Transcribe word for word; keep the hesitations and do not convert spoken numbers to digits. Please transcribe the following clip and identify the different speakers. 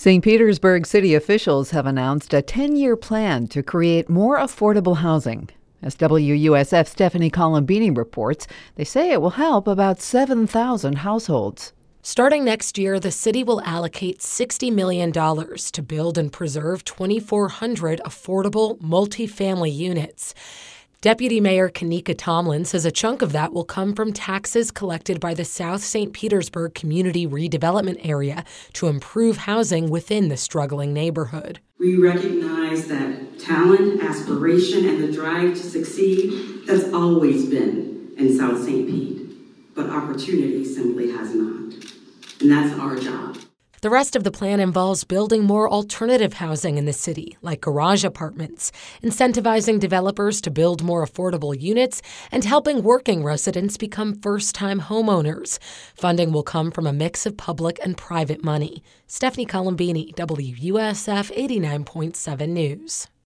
Speaker 1: Saint Petersburg city officials have announced a ten-year plan to create more affordable housing. As W U S F Stephanie Colombini reports, they say it will help about seven thousand households.
Speaker 2: Starting next year, the city will allocate sixty million dollars to build and preserve twenty-four hundred affordable multifamily units. Deputy Mayor Kanika Tomlin says a chunk of that will come from taxes collected by the South Saint Petersburg Community Redevelopment Area to improve housing within the struggling neighborhood.
Speaker 3: We recognize that talent, aspiration, and the drive to succeed, that's always been in South Saint Pete, but opportunity simply has not. And that's our job.
Speaker 2: The rest of the plan involves building more alternative housing in the city, like garage apartments, incentivizing developers to build more affordable units, and helping working residents become first-time homeowners. Funding will come from a mix of public and private money. Stephanie Colombini, W U S F eighty-nine point seven News.